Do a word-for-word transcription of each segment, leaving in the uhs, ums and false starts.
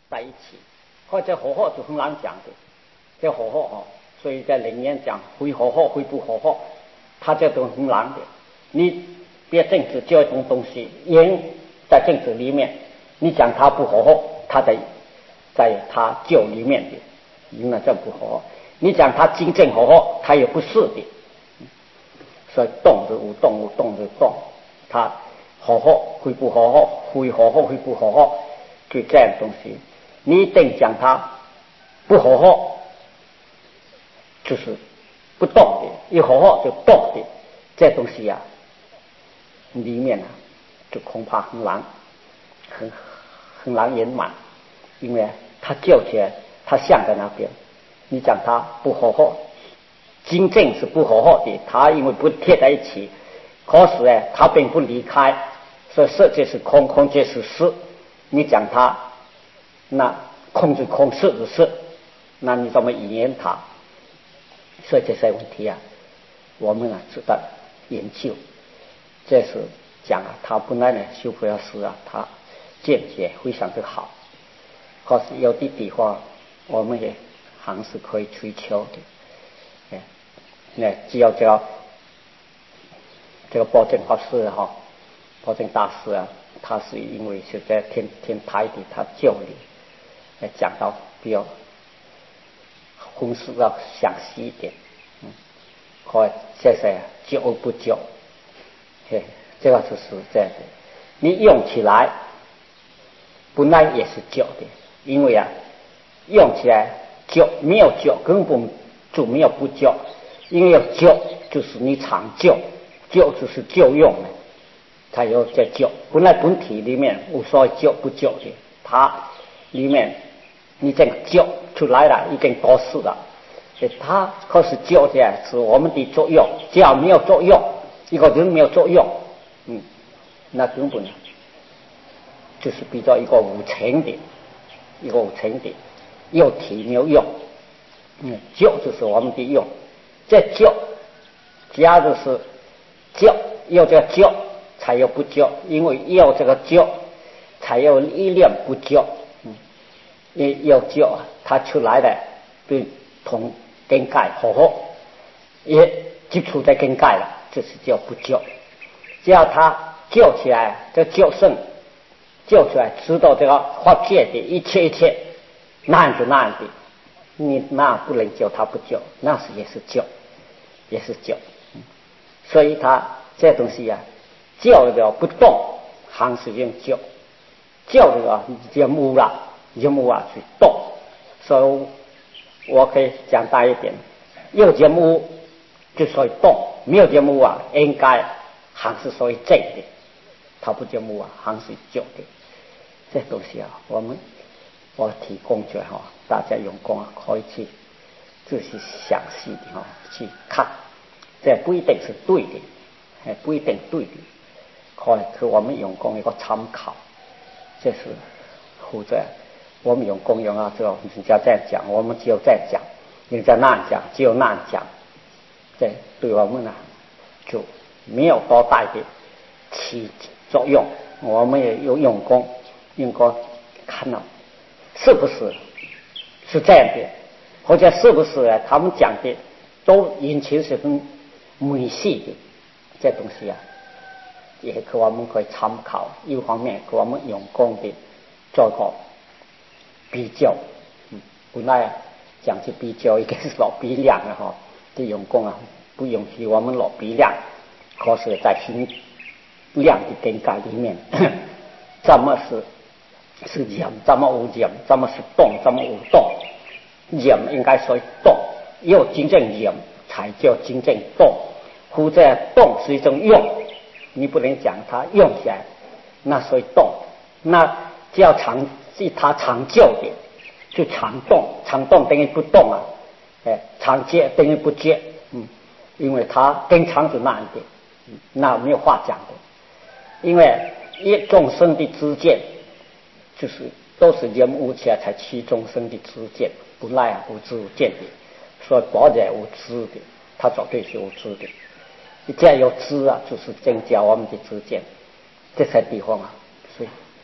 在一起，或者和合就很难讲的，这和合哈，所以在里面讲会和合会不和合，它这都很难的。你别政治就一种东西，人在政治里面，你讲它不和合，它在在它旧里面的，那这不和合。你讲它真正和合，它也不是的。所以动就无动，无动就动，它和合会不和合，会和合会不和合，就这样东西。你一定讲它不和合，就是不动的；一和合就动的。这东西啊，里面啊，就恐怕很难，很很难圆满，因为它就起来，它像在那边。你讲它不和合，真正是不和合的，它因为不贴在一起，可是呢，它并不离开，所以色即是空，空即是实。你讲它，那空是空，是是是，那你怎么语言它？所以这些问题啊，我们啊值得研究。这是讲啊，他本来呢，修佛老师啊，他见解非常的好，可是有的地方我们也还是可以追求的。哎，那只要叫这个宝正法师哈，宝正大师啊，他是因为是在天天台的，他教理来讲到比较分析要详细一点，嗯，可这些教不教，嘿，这个就是这样的。你用起来本来也是教的，因为啊，用起来教没有教根本就没有不教，因为要教就是你常教，教就是教用的，才有在教。本来本体里面无所谓教不教的，它里面你这个教出来了，已经多事了。它可是教起来是我们的作用，只要没有作用，一个人没有作用，嗯，那根本就是比较一个无情的，一个无情的，有体没有用，嗯，教就是我们的用，这教加的是教，要这个教才有不教，因为要这个教才有力量不教，嗯，要教啊，它出来的对同根盖和合，也接触在根盖了，这是叫不教。只要他教起来，这教圣教出来，知道这个法界的一切一切，那样就那样的，你那不能教他不教，那是也是教，也是教。嗯，所以他这东西啊，教了不动，还是用教；教了任务了，任务啊去动。所以我可以讲大一点，有任务就属于动，没有任务啊，应该还是属于正的，它不叫木啊，还是旧的。这东西啊，我们我提供出来哈，大家用功啊，可以去仔细详细的哈去看，这不一定是对的，还不一定对的，可能是我们用功一个参考。这是或者我们用功用啊，之后人家在讲，我们只有在讲，人家那样讲，只有那样讲，这对我们呢就没有多大的起作用。我们也有用功，用功看到是不是是这样的，或者是不是啊？他们讲的都引起是很美系的，这东西啊，也可我们可以参考。一方面，可我们用功的做个比较。嗯，本来啊讲起比较，应该是老比量的哈，这用功啊不允许我们老比量，可是在心量的根盖里面，怎么是是任，怎么无任，怎么是动，怎么无动？任应该说动，要真正任才叫真正动。或者动是一种用，你不能讲它用起来，那所以动，那只要长是它长久的，就长动，长动等于不动啊，哎，长接等于不接，嗯，因为它跟长是那样的，那没有话讲的。因为一众生的知见，就是都是人悟起来才起众生的知见，本来啊无知无见的，所以保在无知的，他绝对是无知的。这样有知啊，就是增加我们的知见，这些地方啊，所以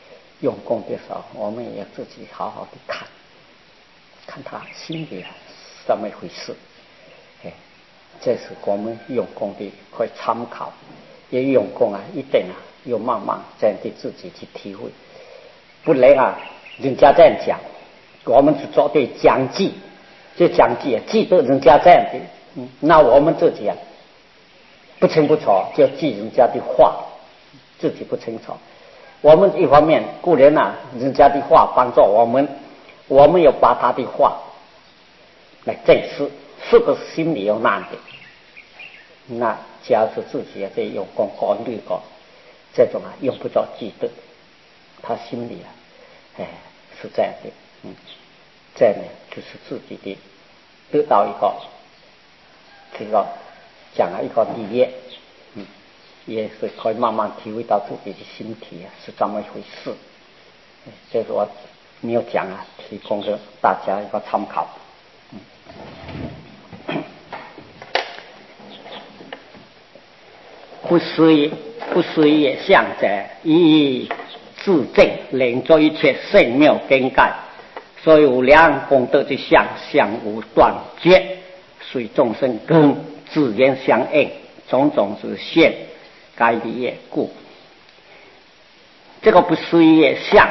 用功的时候，我们也要自己好好的看，看他心里啊怎么一回事。哎，这是我们用功的可以参考。也用功啊，一定啊，要慢慢这样的自己去体会。不能啊，人家这样讲，我们是做对讲记，就讲记啊，记得人家这样的，嗯，那我们自己啊不清不楚就记人家的话，自己不清楚。我们一方面固然啊，人家的话帮助我们，我们要把他的话来证实，是不是心里有难的？那假如自己啊在用功考虑过，这种啊用不着记得，他心里啊，哎是这样的，嗯，这样呢就是自己的得到一个这个讲了一个理解，嗯，也是可以慢慢体会到自己的心体啊是这么一回事。这是我没有讲啊，提供给大家一个参考。嗯，不思议，不思议也相者，以自证，能作一切圣妙根盖。所以无量功德之相，相无断绝，随众生根自然相应，种种之现，该理也故。这个不思议也相，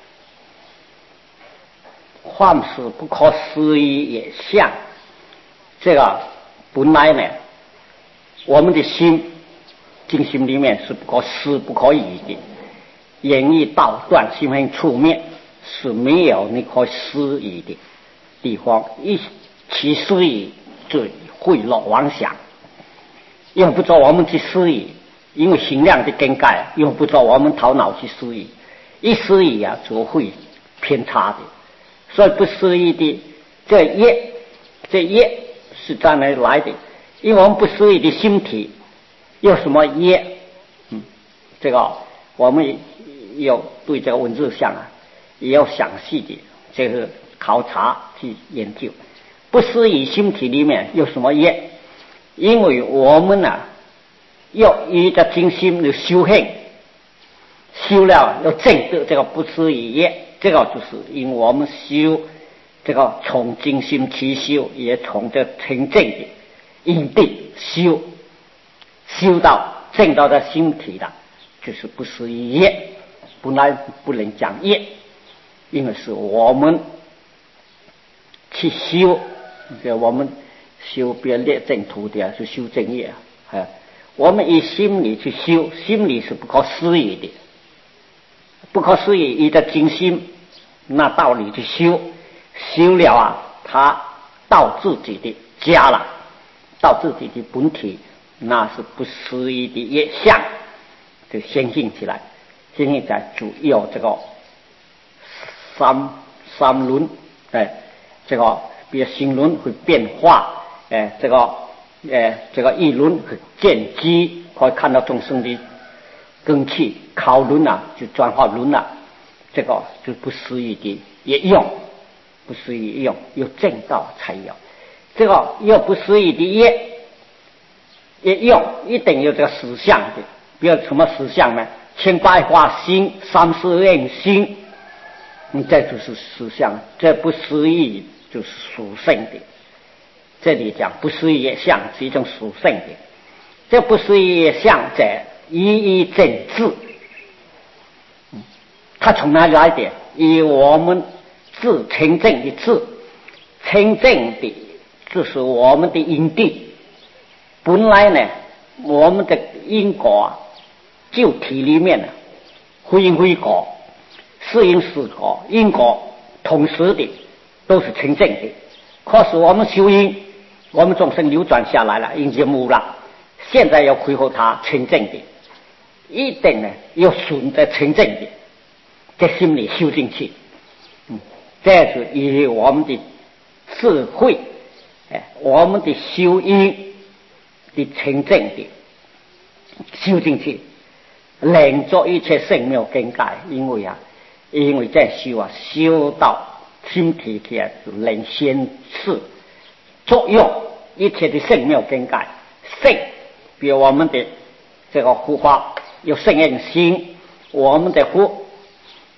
凡事不可思议也相。这个本来呢，我们的心精心里面是不可思不可议的，言语道断，心行处灭是没有你可思议的地方。一其思议就毁落妄想，用不着我们去思议，因为心量的更改，用不着我们头脑去思议，一思议啊就会偏差的。所以不思议的这业，这业是在哪里来的？因为我们不思议的心体有什么业？嗯，这个我们要对这个文字上啊，也要详细的这个考察去研究。不思议心体里面有什么业？因为我们啊，要依着精心的修行，修了要证得这个不思议业。这个就是因为我们修这个从精心起修，也从这清净的因地修，修到证到这心体的，就是不思议业。本来不能讲业，因为是我们去修，这我们修别列正途的是修正业啊，我们以心理去修，心理是不可思议的，不可思议，依着精心那道理去修，修了啊，他到自己的家了，到自己的本体，那是不思议的业相，就显现起来。现在主要这个三三轮，哎，这个比如心轮会变化，哎，这个哎这个意轮会见机，可以看到众生的根气，考轮啊就转化轮啊，这个就不思议的也用，不思议用，有正道才有。这个要不思议的业也用，一定有这个实相的。比如什么实相呢？千百花心，三世愿心，嗯，这就是实相。这不思议就是属性的。这里讲不思议相是一种属性的。这不思议相者，一一正智。嗯，它从哪里来的？以我们自清净的智，清净的就是我们的因地。本来呢，我们的因果啊，就体里面呢，非因非果，是因是果，因果同时的都是清净的。可是我们修因，我们众生流转下来了，因节目了，现在要恢复它清净的，一定呢要顺着清净的，在心里修进去。嗯，这是以我们的智慧，哎，我们的修因的清净的修进去。能做一切圣妙根盖，因为啊，因为在修啊，修到心体起来就能显示作用一切的圣妙根盖。圣，比如我们的这个护法有圣愿心，我们的护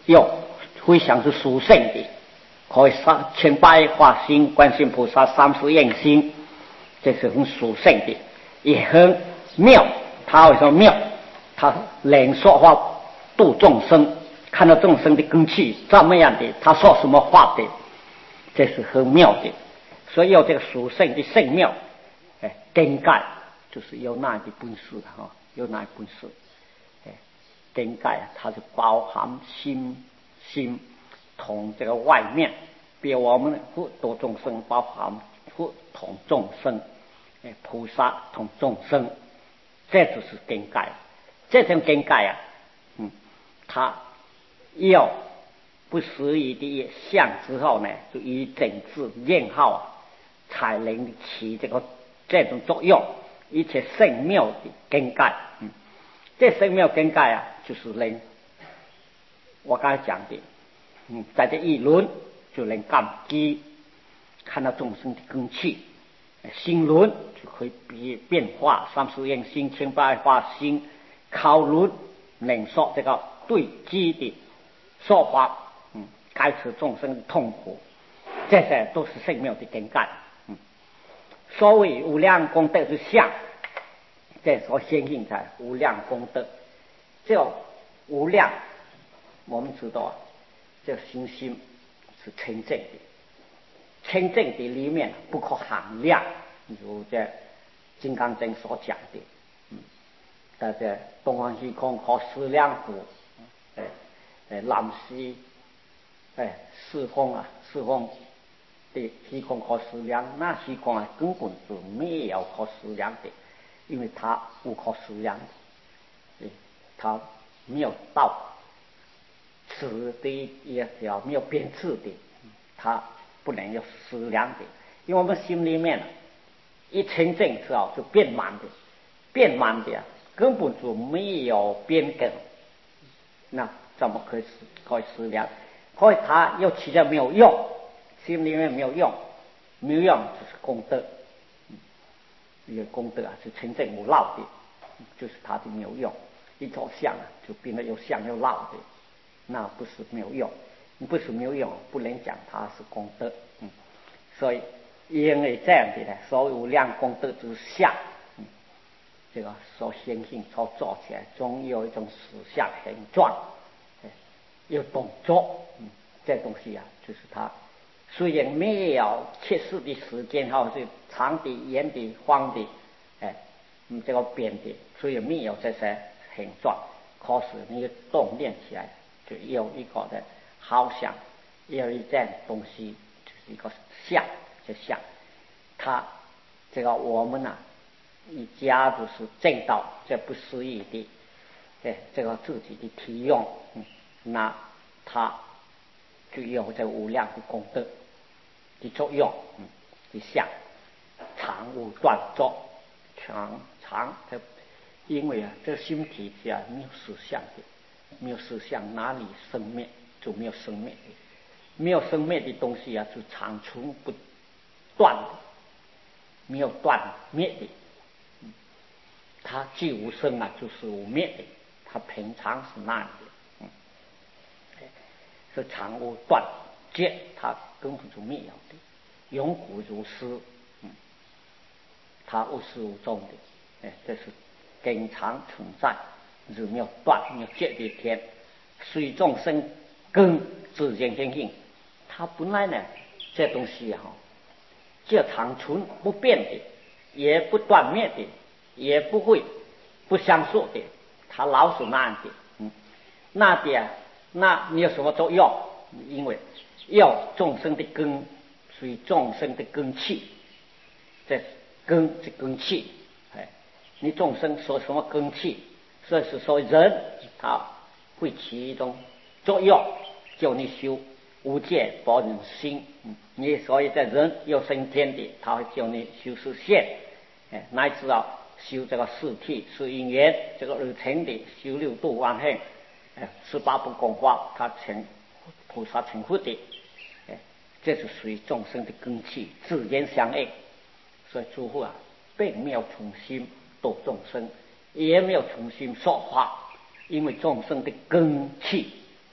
有非常之殊胜的，可以上千百化心、观世音菩萨三十应心，这是很殊胜的，也很妙。他为什么妙？他能说话度众生，看到众生的根器怎么样的，他说什么话的，这是很妙的。所以有这个殊胜的圣妙，哎，根盖就是有那的本事哈，有那的本事，哎，根盖它是包含心心同这个外面，比如我们护度众生，包含护同众生，哎，菩萨同众生，这就是根盖。这种根盖啊，嗯，它要不思议的相之后呢，就以整治念号才能起这个这种作用，一切圣妙的根盖。嗯，这圣妙根盖啊，就是能我刚才讲的，嗯，在这一轮就能感激，看到众生的根器，心轮就可以变变化，三十应心、千百化心，考轮能说这个对机的说法，嗯，开始众生的痛苦，这些都是圣妙的根盖。嗯，所谓无量功德之相，这所显现在无量功德，这无量我们知道啊，这心心是清净的，清净的里面不可衡量，如这《金刚经》所讲的，嗯，在这东方虚空可思量故，哎哎，南西哎四空啊，四空的虚空可思量，那虚空啊根本就没有可思量的，因为它无可思量的，它没有到此的也叫没有边次的，它不能有思量的，因为我们心里面一清净之后就变满的，变满的根本就没有边根，那怎么可以可以思量？所以它又起来没有用，心里面没有用，没有用就是功德，这个功德啊是清净无漏的，就是它的没有用，一着相啊就变得有相有漏的。那不是没有用，不是没有用，不能讲它是功德。嗯，所以因为这样的呢，所谓无量功德之相，嗯，这个所显现所做起来，总有一种实相形状，有动作，嗯，这东西啊，就是它虽然没有切实的时间，或是长的、圆的、方的，哎，嗯，这个扁的，虽然没有这些形状，可是你动念起来。就有一个的好像有一件东西，就是一个相，就像它这个我们啊一家就是证到这不思议的，哎，这个自己的体用，嗯，那它就有这无量的功德的作用，嗯，的相常无断作，常常的，因为啊这心体是啊没有实相的。没有思想，哪里生灭就没有生灭的，没有生灭的东西啊，就长存不断的，没有断灭的。嗯，它既无生啊，就是无灭的，它平常是那样的。嗯，是常无断绝，它根本就没有的，永古如斯。嗯，它无始无终的，哎，这是经常存在。是没有断没有绝的天，随众生根自然显现，它本来呢这东西哈，就长存不变的，也不断灭的，也不会不相说的，它老是那样的。嗯，那点那没有什么作用，因为要众生的根，属于众生的根气，这根这根气，哎，你众生说什么根气？这是说人他会起一种作用，叫你修无戒保人心。嗯，你所以在人有生天的，他会叫你修实现，哎，乃至啊修这个四谛是因缘，这个二乘的修六度万行，哎，十八部功法，他成菩萨成佛的，哎，这是属于众生的根器，自然相应。所以诸佛啊，并没有从心度众生。也没有重新说话，因为众生的根气，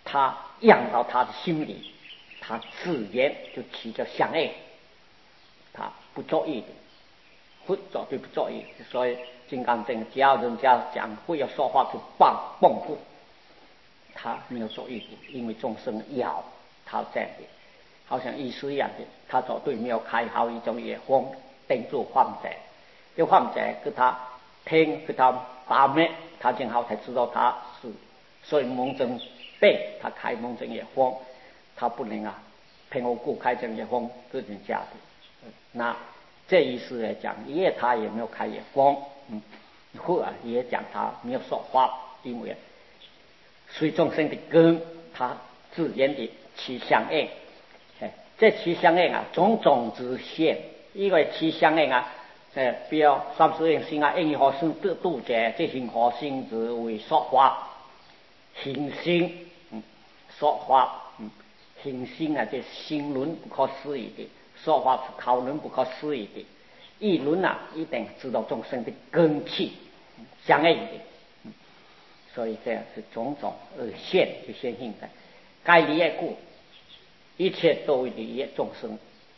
他养到他的心里，他自然就起着相应，他不作意的，不绝对不作意。所以金刚经只要人家讲不要说话就棒蹦不，他没有作意的，因为众生要他这样的，好像意思一样的，他绝对没有开好一种眼光盯住患者，这患者给他听给他把脉，他正好才知道他是所以蒙症病，他开蒙症眼光，他不能啊凭无故开这眼光对人家的。那这意思来讲，也他也没有开眼光，嗯，或者也讲他没有说话，因为随众生的根，他自然的起相应。哎，这起相应啊，种种之现，因为起相应啊，呃，比如三十应心啊，应何生得度者，这行何心之为说法，行心，嗯，说法，嗯，行心啊，这心论不可思议的，说法是考论不可思议的，议论啊，一定知道众生的根气相应的。所以这样是种种而现就现行的，该理业故，一切都为理业众生，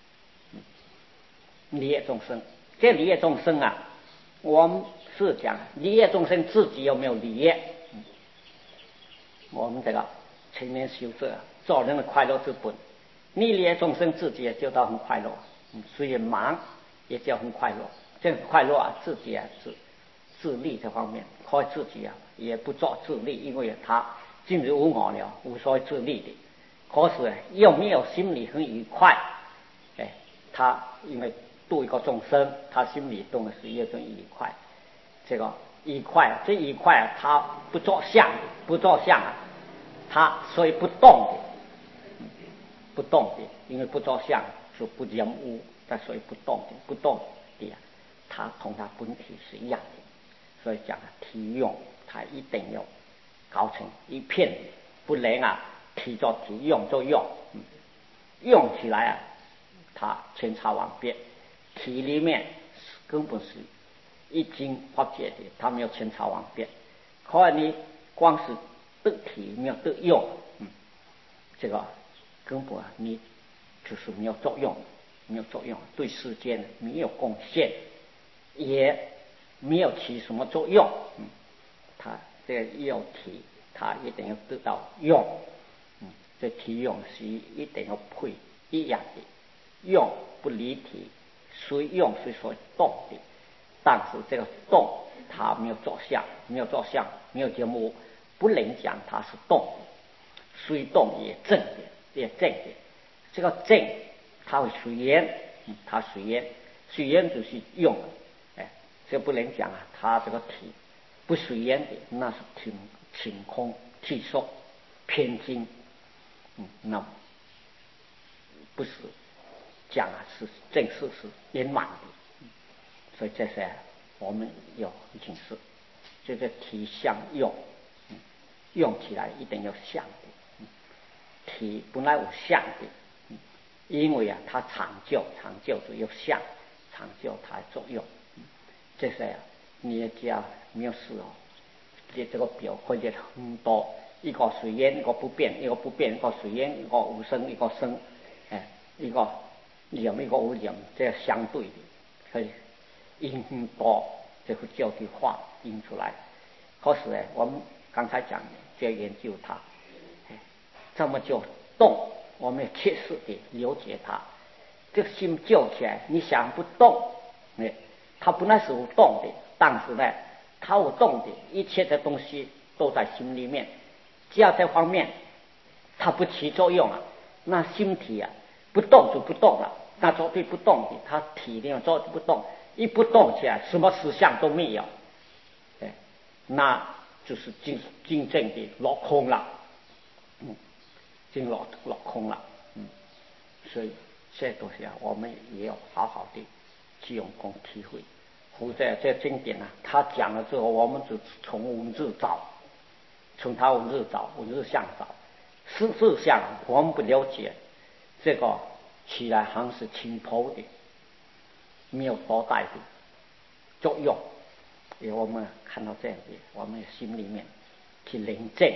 理业众生。这理业众生啊，我们是讲理业众生自己有没有理业？我们这个青年修者做人的快乐之本，你理业众生自己也觉得很快乐，虽然忙也叫很快乐。这个快乐啊，自己啊是自利这方面，靠自己啊也不做自利，因为他进入无我了，无所谓自利的。可是又没有心里很愉快，哎，他因为度一个众生，他心里动的是一种愉快。这个愉快，这愉快啊，他不着相，不着相啊，他所以不动的，不动的，因为不着相是不染污，但所以不动的，不动的呀，他同他本体是一样的。所以讲体用，它一定要搞成一片，不能啊体作体，用作用，嗯，用起来啊，它千差万别。体里面根本是一经化解的，它没有千差万别。可你光是得体没有得用，嗯，这个根本啊你就是没有作用，没有作用，对世间没有贡献，也没有起什么作用，嗯，它这个要体，它一定要得到用，嗯，这体用是一定要配一样的，用不离体，虽用虽说动的，但是这个动它没有作相，没有作相，没有节目，不能讲它是动的，虽动也正的，也正的，这个正它会随缘，嗯，它随缘，随缘就是用。这不能讲啊，他这个体不随缘的，那是挺挺空、体缩、偏精，嗯，那不是讲啊，是正式是圆满的，嗯，所以这些我们要警示，这个体相用，嗯，用起来一定要相的，嗯，体本来无相的，嗯，因为啊，它长久，长久就有相，长久它作用。这些啊，你也讲没有事哦。这这个表分解很多，一个随缘，一个不变，一个不变，一个随缘，一个无生，一个生，哎，一个染，一个无染，这相对的，所以因很多，这会叫句话引出来。可是呢，我们刚才讲的，就研究它，哎，这么就动，我们要切实的了解它。这个心救起来，你想不动，哎。它本来是无动的，但是呢，它无动的一切的东西都在心里面。只要这方面它不起作用啊，那心体啊不动就不动了，那绝对不动的，它体里面绝对不动，一不动起来，什么实相都没有，哎，那就是真真正的落空了，嗯，真落落空了，嗯，所以这东西啊，我们也要好好的去用功体会。否则这经典啊，他讲了之后，我们就从文字找，从他文字找，文字相找，事实上我们不了解，这个起来好像是轻薄的，没有多大的作用。因为我们看到这样的，我们心里面去临证，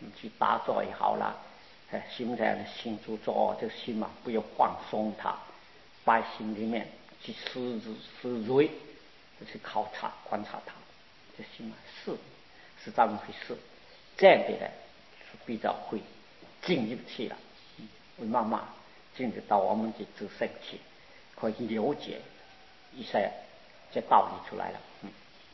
你去打坐也好啦，哎，心在心住坐，这个心嘛不要放松它，把心里面去思思锐，去考察观察它，这心嘛是是这么回事，这样的呢是比较会进入去了，会慢慢进入到我们的自身去，可以了解一些这道理出来了。嗯，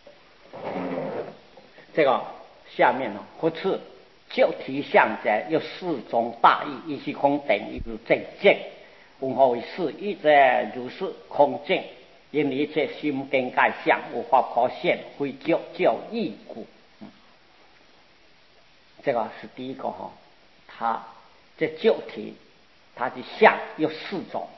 这个下面呢，或是就体相者有四种大义，一是空等，一是正见。文何为是？一者如是空境，因一切心境界相，无法可现，非就就义故。嗯，这个是第一个哈，它这就体它的相有四种，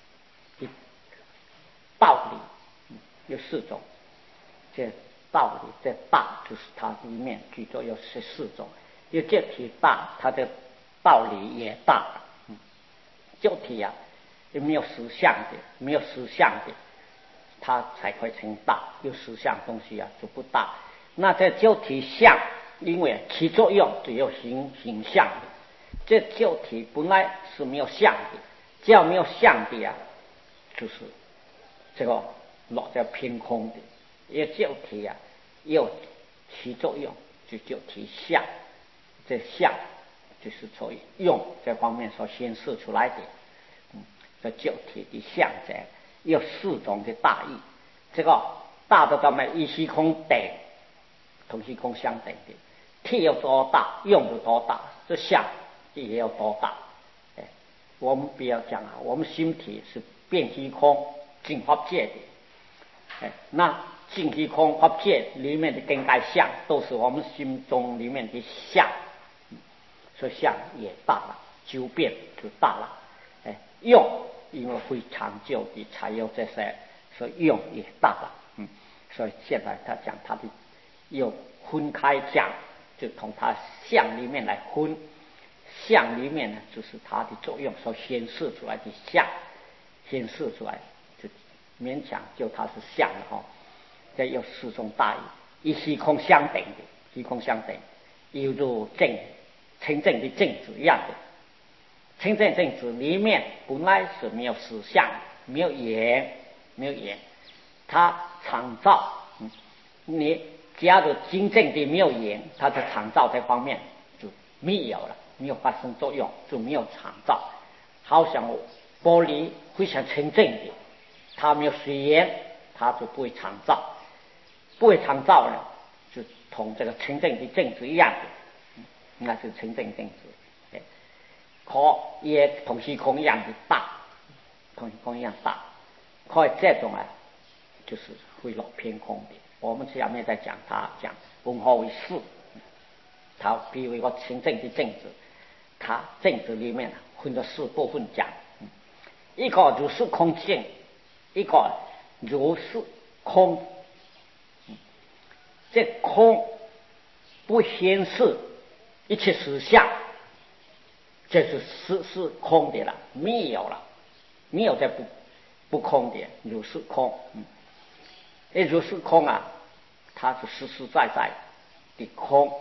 道理、嗯、有四种，这道理这大就是它里面据说有十四种，因为就体大，它的道理也大。嗯，就体啊，没有实相的，没有实相的，它才会成大。有实相东西啊就不大。那这就体相，因为起作用只有形形象的，这就体本来是没有相的，只要没有相的啊，就是这个落在偏空的。也就体啊有起作用，就就体相，这相就是从用这方面所显示出来的。嗯，这就体的相者有四种的大义，这个大的咱们一虚空等，同虚空相等的，体有多大，用有多大，这相也有多大。哎，我们不要讲啊，我们心体是变虚空净法界的，哎，那净虚空法界里面的根概相，都是我们心中里面的相，嗯，所以相也大了，就变就大了。哎，用因为会长久的才有这些，所以用也大了。嗯，所以现在他讲他的又分开讲，就从他相里面来分，相里面呢就是它的作用所显示出来的相，显示出来就勉强就它是相了哈。这有四种大义，一虚空相等的，虚空相等，犹如正清正的正子一样的。清正正子里面本来是没有实相，没有言，没有言，它常照。嗯，你假如真正的没有言，它的常照这方面就没有了，没有发生作用，就没有常照。好像玻璃非常清正的，它没有水言，它就不会常照。不会常照呢，就同这个清正的正子一样的，嗯，那是清正正子。可也同虚空一样的大，同虚空一样大。可以这种啊，就是会落偏空的。我们下面再讲它，讲文何为是。它比如一个清正的正子，它正子里面分了四部分讲。嗯，一个如是空性，一个如是空。嗯，这空不显示一切实相。这是是是空的了，没有了，没有这不不空的，如是空。嗯，那如是空啊，它是实实在在的空，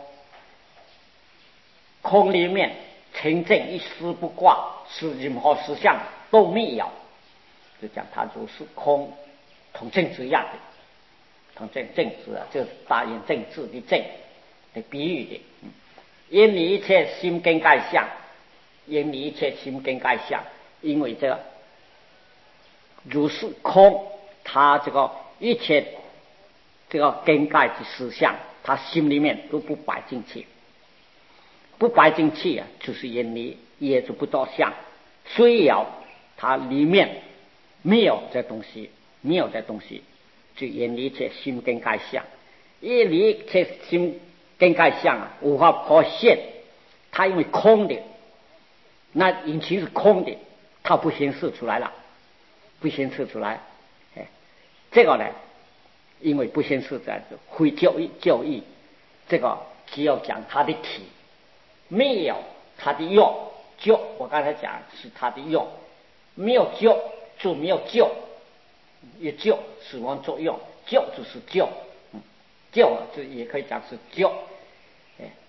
空里面清净一丝不挂，是任何实相都没有，就讲它如是空，同正子一样的，同正正子啊，就是大言正字的正的比喻的。嗯，因你一切心根概相。因一切心根概相，因为这个如是空，他这个一切这个根概的思想，他心里面都不摆进去，不摆进去啊，就是因你也就不着相，虽有它里面没有这东西，没有这东西，就因一切心根概相，因一切心根概相啊，无法可现，它因为空的。那引擎是空的，它不显示出来了，不显示出来。哎，这个呢，因为不显示出来，会就义就义。这个只有讲它的体，没有它的用。就我刚才讲是它的用，没有就就没有就，也就死亡作用，就就是就，嗯，就就也可以讲是就。哎，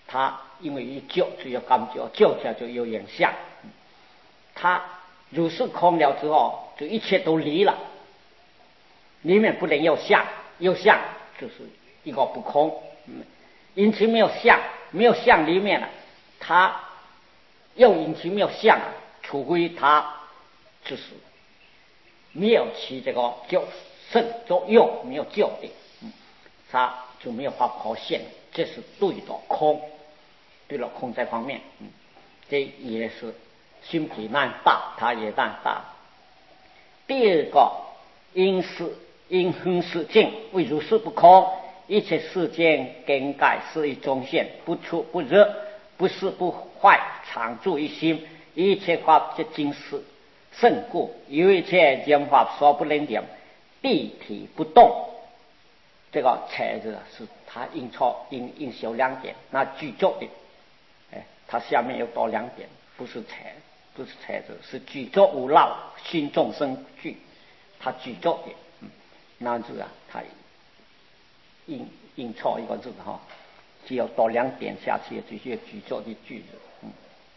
它因为一觉就有感觉，觉起来就有影像。它如是空了之后，就一切都离了，里面不能有相，有相就是一个不空。嗯，因其没有相，没有相里面了，它又因其没有相，除非它就是没有起这个就胜作用，没有就的，嗯，它就没有法可现，这是对的空，对了空这方面，嗯，这也是心体难大，它也难大。第二个因是因恒是境，为如是不空，一切世间更改是一中现，不出不入，不是不坏，常住一心，一切法皆尽是胜故，有一切讲法所不能讲，地体不动。这个才字是它印错印印小两点，那句作的，哎，它下面有多两点，不是才，不是才字，是句作无漏，心众生句，它句作的，嗯，那字啊，它印印错一个字哈，只有多两点下去，这些句作的句子，嗯，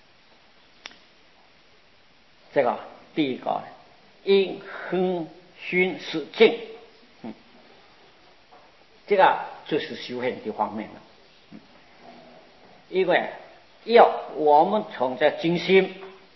这个第一个因恒熏是静。这个就是修行的方面了，因为要我们从这精心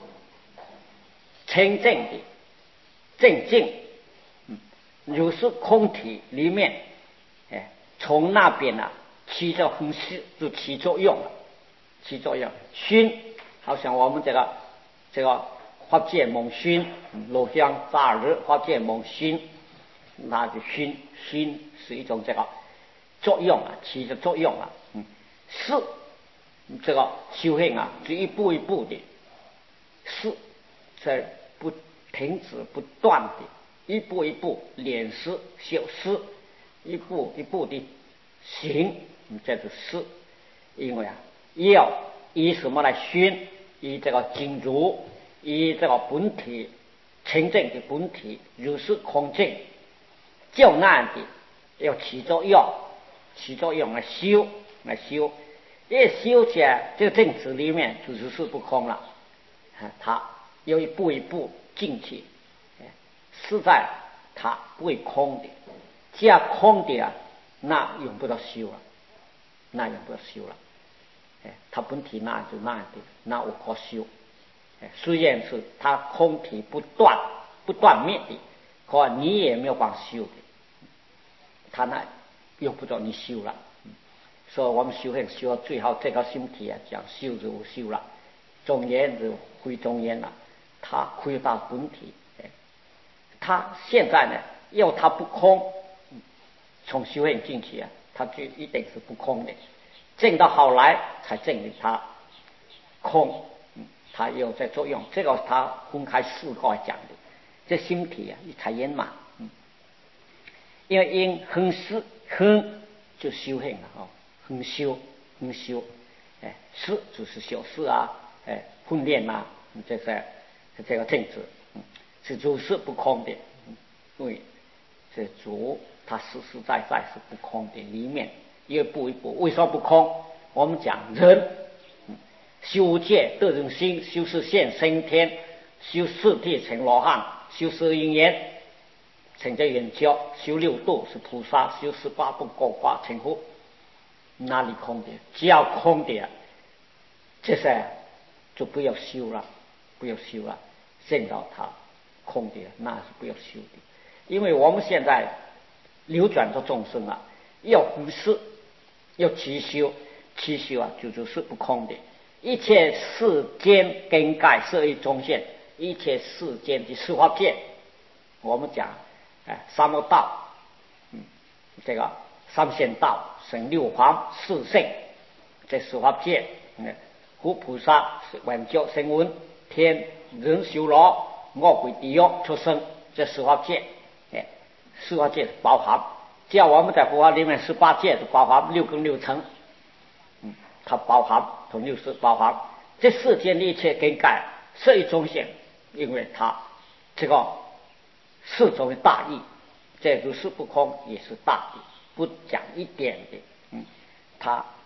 清净的正静，嗯，如是空体里面，哎，从那边呢、啊、起着恒势就起作用了，起作用。熏好像我们这个这个法界蒙熏，炉香炸热，法界蒙熏，那就熏熏是一种这个。作用啊，起着作用啊，嗯，是这个修行啊，是一步一步的，是在不停止不断的，一步一步练习修饰，一步一步的行，这就是，因为啊，要以什么来熏？以这个精如，以这个本体清净的本体，如是空净，较难的要起作用。起作用来修，来修，一修起来，这个正子里面就如是不空了。它要一步一步进去，实在它不会空的。只要空的啊，那用不着修了，那用不着修了。哎，它本体那就那的，那无可修。哎，虽然是它空体不断不断灭的，可你也没有办法修的。它那。用不着你修了，嗯，所以我们修行修到最后，这个心体啊，讲修就无修了，中间就归中间了，它回到本体，哎，它现在呢，要它不空，嗯，从修行进去啊，它就一定是不空的，证到后来才证明它空，嗯，它有在作用，这个它分开四个讲的，这心体啊，才圆满，嗯，因为因恒是。恒就修行了哦，恒修恒修，哎，是就是小事啊，哎，训练呐，这是这个正治，嗯，是主是不空的，嗯，因为这主它实实在在是不空的，里面一步一步，为什么不空？我们讲人，嗯，修戒得人心，修是现升天，修四谛成罗汉，修十因缘。成就圆教，修六度是菩萨，修十八度果法成佛，哪里空的？只要空的，这些就不要修了，不要修了，见到它空的那是不要修的，因为我们现在流转着众生啊，要不是要齐修，齐修啊，就就是不空的，一切世间更改是一中现，一切世间的四法界，我们讲。哎，三恶道，嗯，这个三仙道、神六方、四圣，这四法界，嗯，佛菩萨是万教声闻、天人修罗、恶鬼地狱出生，这四法界，哎，四法界包含，只要我们在佛法里面十八界就包含六根六尘，嗯，它包含同六是包含，这世间的一切更改是一中性，因为它这个。是作为大义，这如是不空也是大义，不讲一点的，嗯，他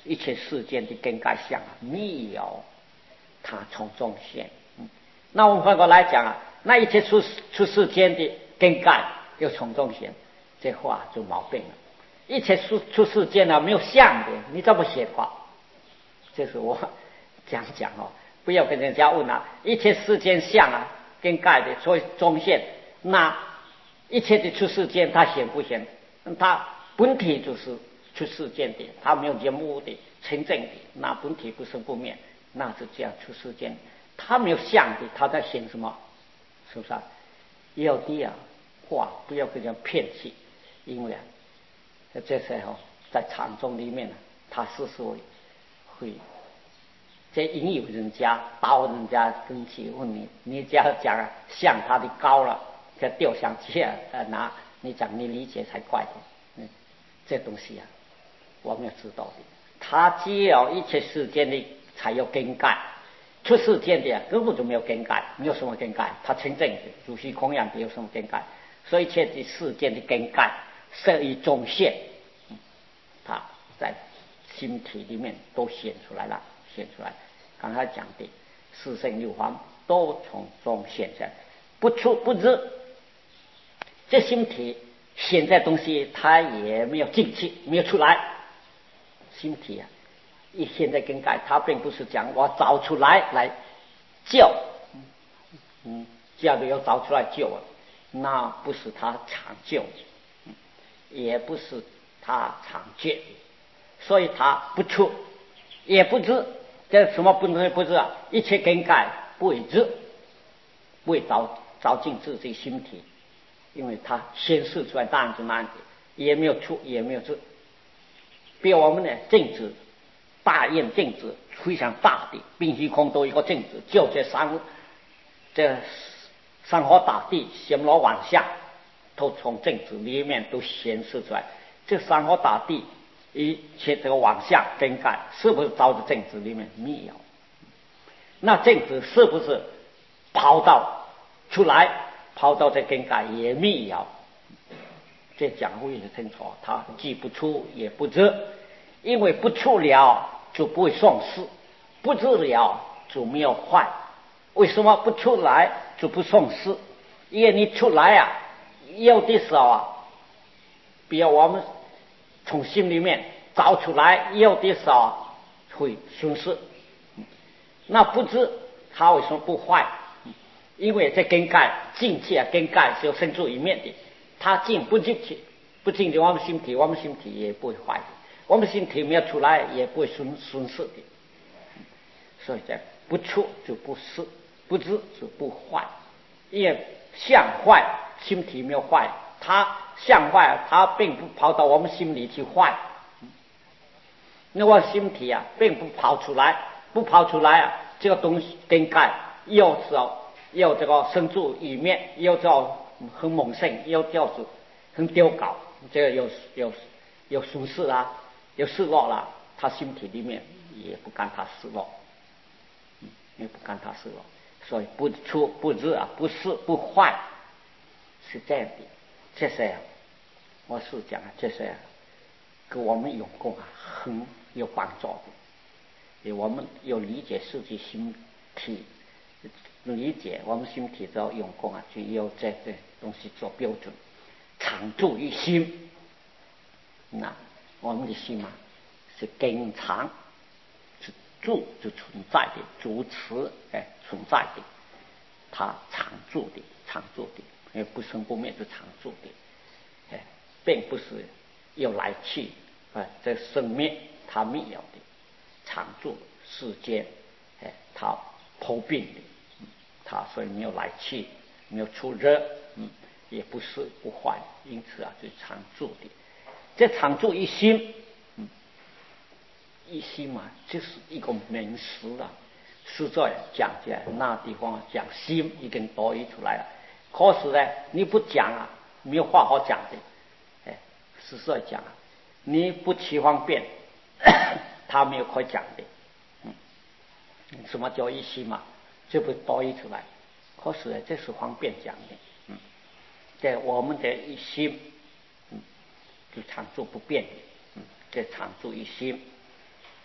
一切世间的根盖相密有，它从中现。嗯，那我们反过来讲啊，那一切出出世间的根盖又从中现，这话就毛病了。一切出出世间啊没有相的，你怎么写的话？这是我讲讲哦，不要跟人家问啊，一切世间相啊根盖的，所以中现，那一切的出世间它显不显？它本体就是出世间的，它没有见物的成正的，那本体不生不灭，那是这样出世间。它没有相的，它在显什么？是不是啊？要的啊，话不要跟人家骗气，因为啊，这时候在场中里面呢，他是说会，这引诱人家到人家跟前问你，你只要讲啊，像他的高了，这掉上去啊，拿你讲你理解才怪的。嗯，这东西啊，我们要知道的。他只有一切世间的才有根盖，出世间的啊根本就没有根盖，没有什么根盖，他真正的如虚空样的有什么根盖？所以一切的世间的根盖设于中现，嗯，他在心体里面都显出来了，显出来。刚才讲的四圣六方都从中显出来，不出不入。这心体显在东西，它也没有进去，没有出来。心体啊，一现在根盖，它并不是讲我找出来来救，嗯，叫的要找出来救啊，那不是他常救，嗯，也不是他常见，所以他不出，也不知。这什么不能不知啊？一切根盖不为知，不会找找进自己心体，因为他显示出来那样子那样子，也没有出，也没有知。比如我们的镜子，大眼镜子非常大的，并虚空都有一个镜子，就这三这山河大地、仙罗万象，都从镜子里面都显示出来。这山河大地一切这个万象根盖，是不是照着镜子里面？没有。那镜子是不是跑到出来，跑到这根盖也没有？这讲会是清楚，他既不出也不知，因为不出了就不会丧失，不知了就没有坏。为什么不出来就不丧失？因为你出来啊，有的时候啊，比如我们从心里面找出来，有的时候会损失。那不知它为什么不坏？因为这根盖进去啊，根盖是有生住一面的。它进不进去，不进去我们心体，我们心体也不会坏的。我们心体没有出来，也不会损损失的。所以这不出就不是，不知就不坏。因为相坏，心体没有坏，它相坏，它并不跑到我们心里去坏。那我心体啊，并不跑出来，不跑出来啊，这个东西根盖又是又这个生住一面，又叫很猛盛，又叫做很丢搞，这个有有有舒适啦，有失落啦，他心体里面也不干他失落，嗯，也不干他失落，所以不出不知啊，不是不坏，是这样的。这是啊，我是讲啊，这是啊，给我们用功啊很有帮助的，因为我们要理解自己心体。理解我们心体要用功啊，就有这个东西做标准，常住于心。那我们的心啊，是根常，是住就存在的，主持哎存在的，它常住的，常住的，哎不生不灭是常住的，哎，并不是有来去，哎这生灭它没有的，常住世间，哎它破病的。它所以没有来去，没有出热，嗯，也不是不坏，因此啊，是常住的。这常住一心，嗯，一心嘛，就是一个名词了。实在讲起来，那地方讲心已经多余出来了。可是呢，你不讲啊，没有话好讲的。哎，实在讲啊，你不起方便，他没有可以讲的。嗯，什么叫一心嘛？这不多一出来，可是呢，这是方便讲的，嗯，在我们的一心，嗯，就常住不变的，嗯，这常住一心，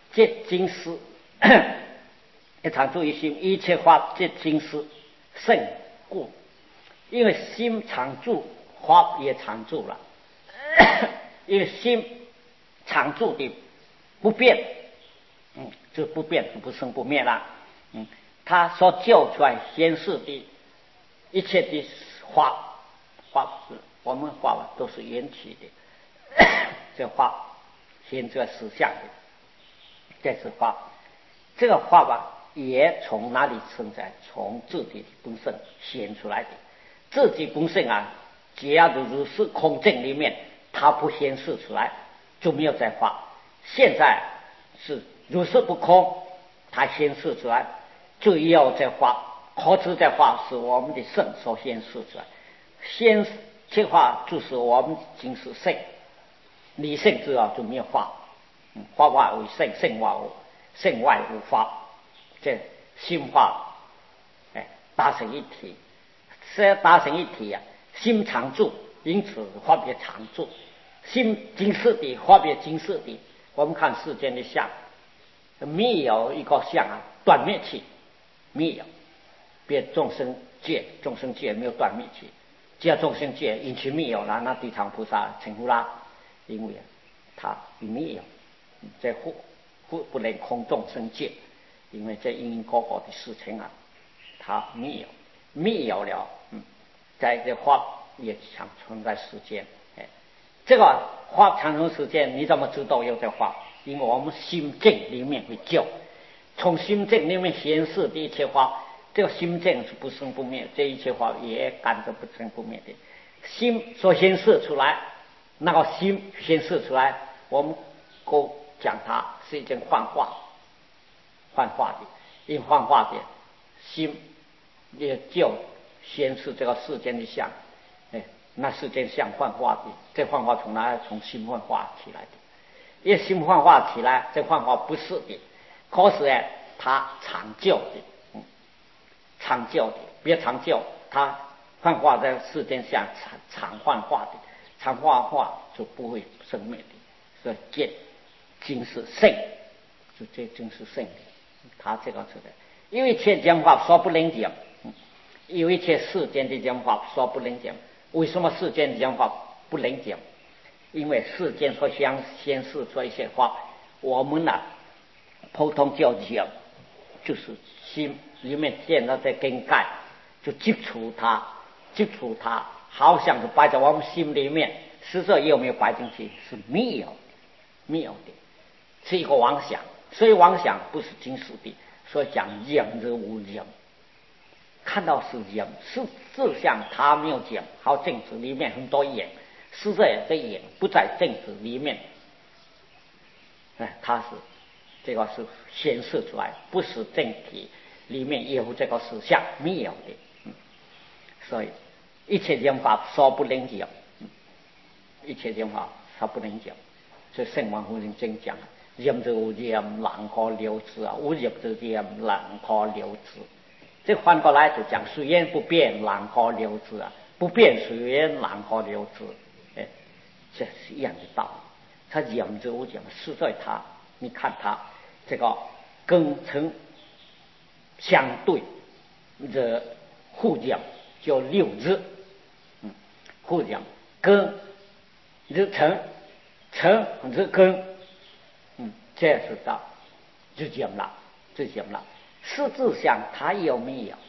皆经师，要常住于心，一切法皆经师，胜故。因为心常住，法也常住了。因为心常住的不变，嗯，就不变，不生不灭了。嗯，他所教出来显示的一切的法，法是我们法都是缘起的，这法显出来实相的，这是法。这个法吧，也从哪里存在？从自己的本身显出来的。自己本身啊，只要的如是空境里面，它不显示出来，就没有在法。现在是如是不空，它显示出来，就要在法。何止在法？是我们的圣所显示出来。显这话就是我们今是圣，离圣之后就没有法。嗯，法外为圣，圣外无圣外无法。这心法，哎，达成一体。是达成一体啊，心常住，因此法别常住。心经世的，法别经世的。我们看世间的相，没有一个相啊断灭去，没有。别众生界，众生界没有断灭去。只要众生界因其没有了，那地藏菩萨称呼啦，因为他没有，这不不不能空众生界，因为这因因果果的事情啊，他没有。灭有了，嗯，在这法也常存在世间，哎，这个法常存世间，你怎么知道有这法？因为我们心境里面会教，从心境里面显示的一切法，这个心境是不生不灭，这一切法也感着不生不灭的。心所显示出来，那个心显示出来，我们够讲它是一件幻化，幻化的，因幻化的心。也就显示这个世间的相，哎，那世间相幻化的，这幻化从哪？从心幻化起来的。因为心幻化起来，这幻化不是的，可是哎，它长久的，嗯，长久的，别长久，它幻化在世间相常常幻化的，常幻化就不会生灭的，所以见今是圣，就这真是圣的，他这个是的，因为一切讲法说不能讲。有一切世间的讲法说不能讲，为什么世间的讲法不能讲？因为世间所相显示出一些话，我们呢、啊、普通叫讲，就是心里面见到这根盖，就接触它，接触它，好像是摆在我们心里面，实际有没有摆进去？是没有的，没有的，是一个妄想。所以妄想不是真实的，所以讲言而无言。看到是眼，是志向他没有讲，好镜子里面很多眼，实在这眼不在镜子里面，哎，它是这个是显示出来，不是正体里面有这个实相没有的，嗯，所以一切讲法说不能讲，嗯，一切讲法说不能讲，所以圣王夫人真讲，言之无言，难可留之啊，无言之言，难可留之。这换过来就讲，虽然不变，难可留之啊！不变虽然难可留之，哎，这是一样的道理。他言之无讲，实在他，你看他这个根成相对的互讲叫六日，嗯，互讲根日成成日根，嗯，这是道，就讲了，就讲了。实质上他有没有？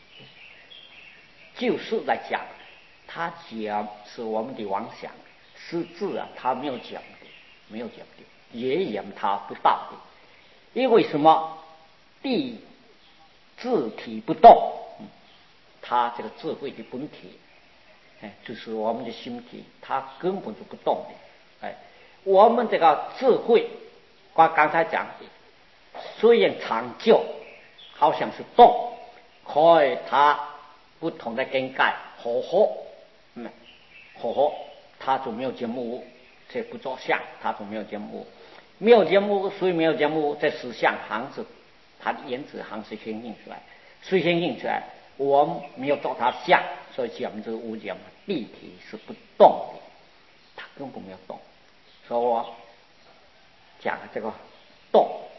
就是来讲，他讲是我们的妄想，实质啊，他没有讲的，没有讲的，也言他不到的。因为什么？地自体不动，嗯，他这个智慧的本体，哎，就是我们的心体，它根本就不动的。哎，我们这个智慧，我刚才讲的，虽然长久。好像是动，可以它不同的根盖合合，嗯，合合，它就没有节目，这不着相，它就没有节目，没有节目，所以没有节目，这实相行是它的原子行是显现出来，虽显现出来，我们没有照它相，所以讲这无讲立体是不动的，它根本没有动，所以我讲这个动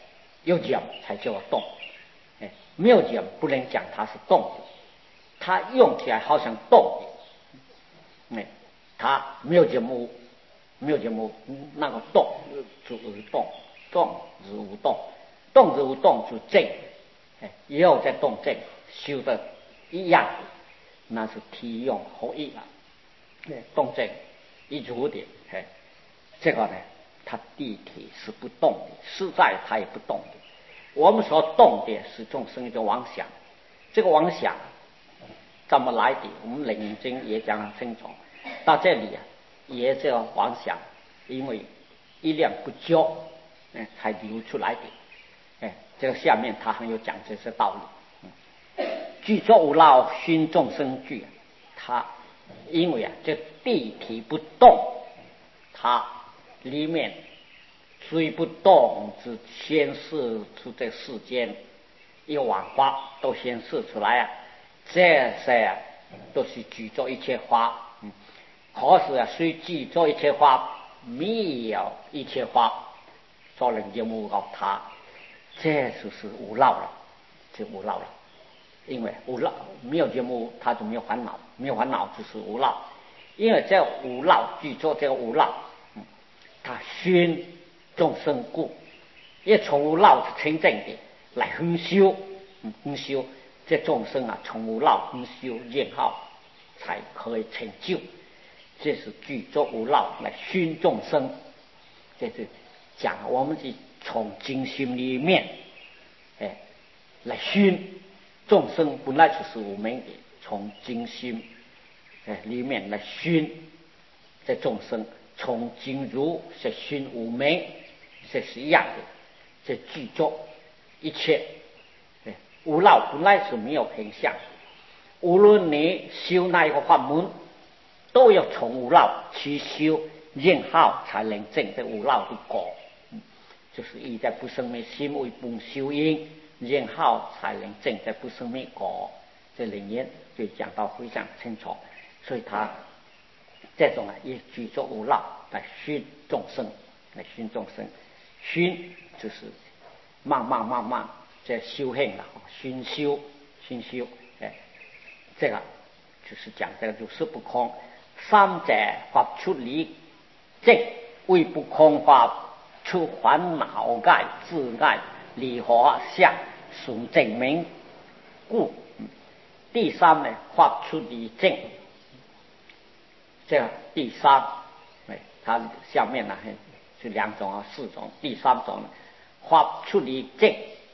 有讲才叫动，哎，没有讲不能讲它是动的，它用起来好像动的，哎，它没有节目，没有节目，那个动就无动，动是无动，动是无动就正，哎，也有在动正修的一样的，那是体用合一了，哎，动正一如的，哎，这个呢。它地体是不动的，实在它也不动的。我们所动的是众生一种妄想，这个妄想怎么来的？我们楞严经也讲得清楚。到这里啊，也这个妄想，因为一量不交，嗯，才流出来的。哎，这个下面他还有讲这些道理。嗯，具足无漏熏众生具，它因为啊，这地体不动，它里面虽不动，只显示出这世间有万法都显示出来啊，这些啊都是具足一切法，嗯，可是啊，虽具足一切法，没有一切法所能接触到它，这就是无漏了，就无漏了。因为无漏没有节目，它就没有烦恼，没有烦恼就是无漏。因为这无漏具足这个无漏，嗯，它熏众生故，也从无漏是清净的来熏修，嗯，熏修这众生啊，从无漏熏修，然后才可以成就。这是具足无漏来熏众生，这是讲我们是从精心里面，哎，来熏。众生本来就是无明的，从精心哎里面来熏这众生，从精入是熏无明，这是一样的。这具足一切，哎，无漏本来是没有偏向，无论你修哪一个法门，都要从无漏去修，然后才能证这无漏的果。嗯，就是以在不生灭心为本修因。然后才能证在不生灭果，这里面就讲到非常清楚，所以他这种啊也具足无漏来熏众生，来熏众生，熏就是慢慢慢慢在修行了，熏修熏修，哎，这个就是讲这个就是不空，三者法出离正，为不空法出烦恼爱自爱。离合相属证明故，第三呢，法出离正，这个第三，哎，它下面呢是两种啊，四种，第三种呢，法出离正，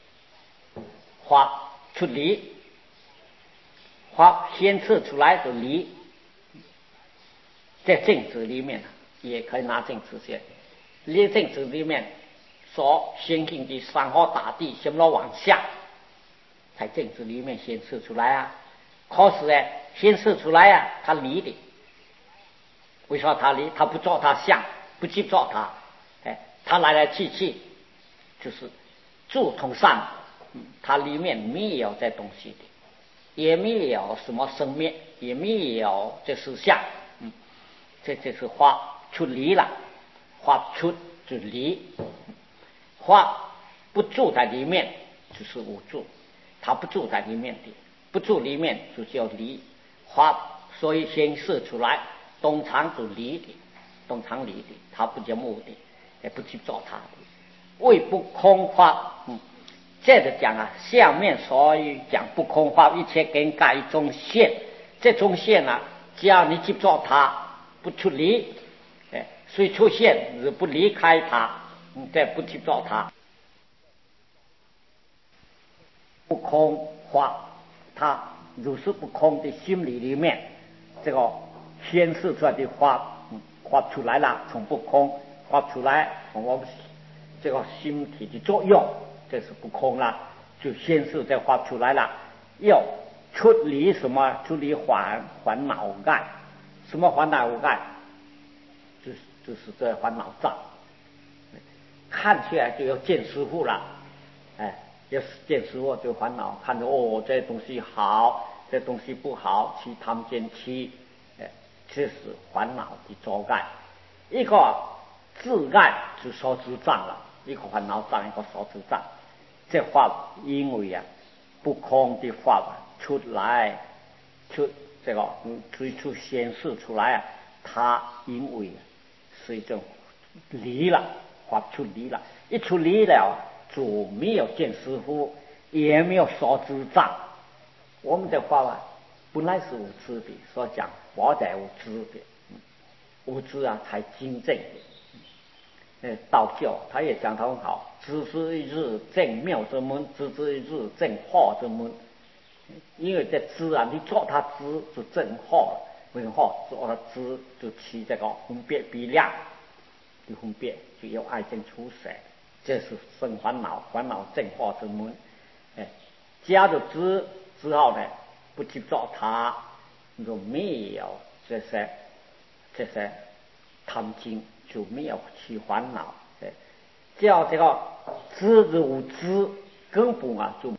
法出离，法显示出来的离，在正子里面也可以拿正子写，离正子里面。所显现的山河大地，什么往下，在正子里面显示出来啊。可是呢，显示出来啊，他离的。为什么他离？他不做他相，不去做他，哎，他来来去去，就是住同善，嗯，它里面没有这东西的，也没有什么生灭，也没有这是相，嗯，这就是法出离了，法出就离。法不住在里面就是无住，它不住在里面的，不住里面就叫离法，所以显示出来东常就离的，东常离的，它不叫目的，也不去做它的，为不空法，嗯，接着讲啊，下面所以讲不空法，一切跟盖一种线，这种线啊，只要你去做它，不出离，哎，虽出现而不离开它。你再不去做它，不空法，它如是不空的心理里面，这个显示出来的法，嗯，发出来了，从不空发出来，从我们这个心体的作用，这是不空了，就显示这发出来了，要出离什么？出离烦烦恼爱，什么烦恼爱？就是就是这烦恼障。看起来就要见师傅了，哎，要见师傅就烦恼，看着哦，这东西好，这东西不好，去贪见去，哎，这是烦恼的作爱。一个自爱就所知障了，一个烦恼障，一个所知障。 这法因为啊不空的法出来，出这个嗯推出显示出来啊，它因为是一种离了，法出离了，一出离了就没有见师傅，也没有说智障。我们的法啊本来是无知的，所讲佛在无知的，无知啊才精正。呃，道教他也讲得很好，知之一日正妙之门，知之一日正法之门。因为这知啊，你做它知就正法，为什么做它知就起这个分别比量的分别，就有爱憎出色，这是生烦恼，烦恼正法之门。哎，加入知之后呢，不去做它，就没有这些这些贪心，就没有起烦恼。哎，只要这个知之无知，根本啊就